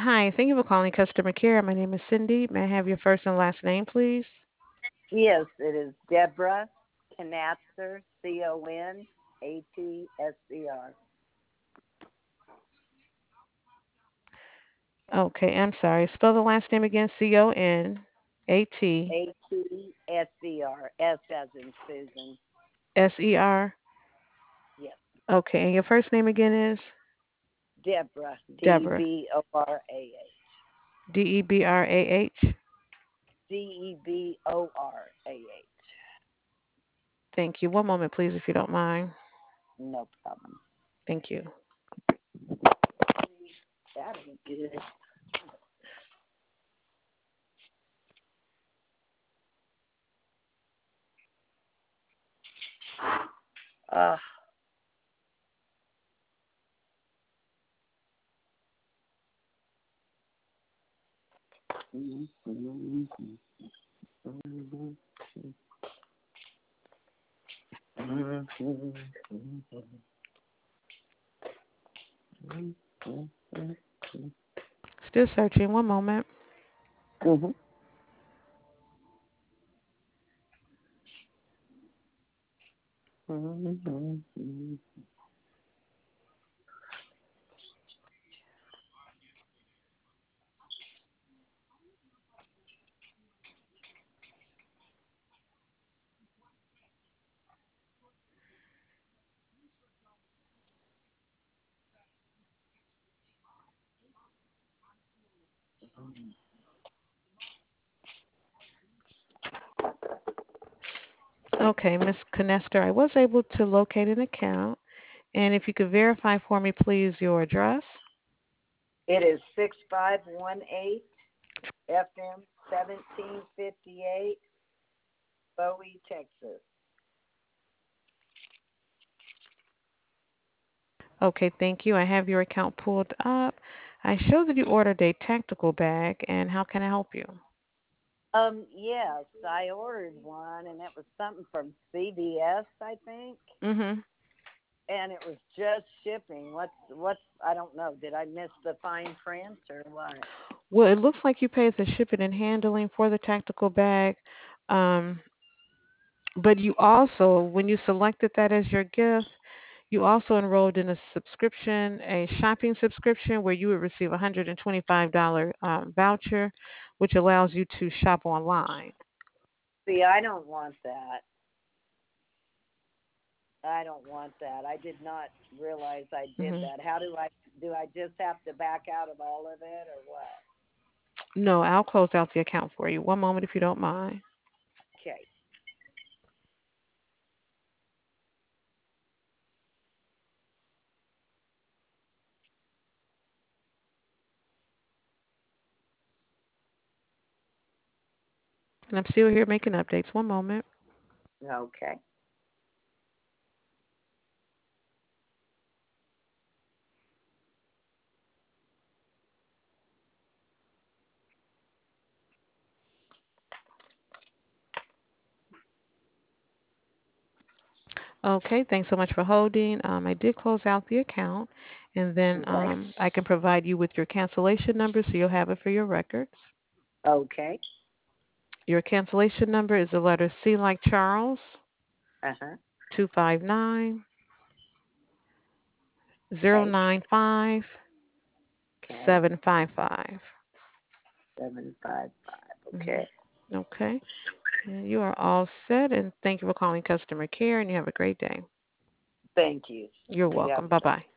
Hi, thank you for calling customer care. My name is Cindy. May I have your first and last name, please? Yes, it is Deborah Knatzer, Conatser. Okay, I'm sorry. Spell the last name again. Conatser. Atser. S as in Susan. Yes. Okay, and your first name again is Deborah. Deborah. Deborah. Debrah. Deborah. Thank you. One moment, please, if you don't mind. No problem. Thank you. That ain't good. Uh, Still searching. One moment. mhm. Okay, Miss Canester, I was able to locate an account. And if you could verify for me, please, your address. It is 6518 FM 1758, Bowie, Texas. Okay, thank you. I have your account pulled up. I show that you ordered a tactical bag, and how can I help you? Yes, I ordered one, and it was something from CVS, I think, Mm-hmm. and it was just shipping. What's I don't know. Did I miss the fine print or what? Well, it looks like you paid the shipping and handling for the tactical bag. Um, but you also, when you selected that as your gift, you also enrolled in a subscription, a shopping subscription, where you would receive a $125 voucher, which allows you to shop online. See, I don't want that. I don't want that. I did not realize I did Hmm. that. How do I just have to back out of all of it or what? No, I'll close out the account for you. One moment, if you don't mind. Okay. And I'm still here making updates. One moment. Okay. Okay, thanks so much for holding. I did close out the account, and then Okay. I can provide you with your cancellation number so you'll have it for your records. Okay. Your cancellation number is the letter C like Charles, Uh-huh. 259 zero Okay. nine five Okay. 755. 755. Mm-hmm. Okay. Okay, and you are all set, and thank you for calling customer care, and you have a great day. Thank you. You're You have welcome. Bye bye.